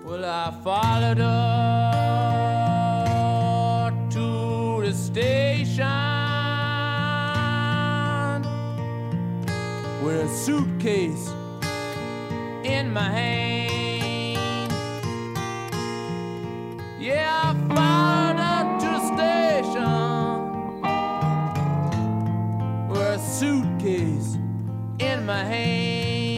Well, I followed her to the station with a suitcase in my hand. Yeah, I followed her to the station with a suitcase in my hand.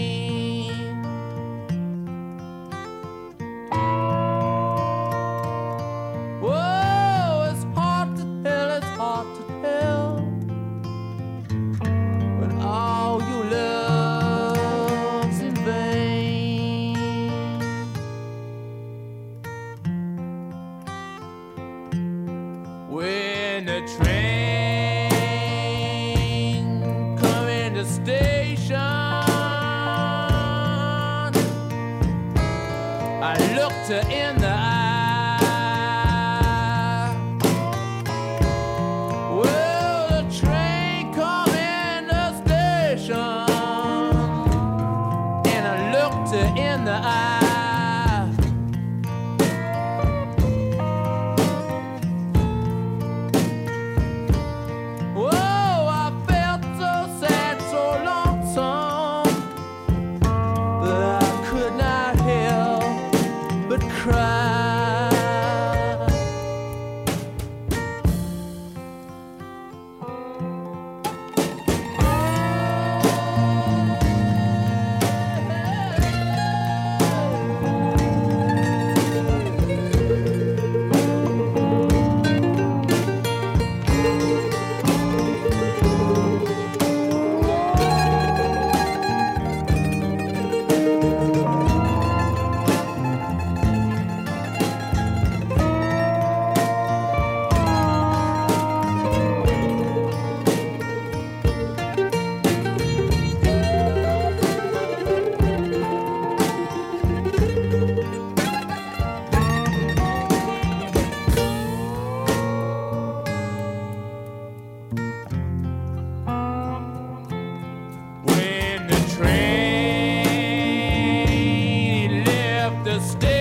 When the train come in the station, I looked her in the eye. Well, the train come in the station, and I looked her in the eye. Train left the station.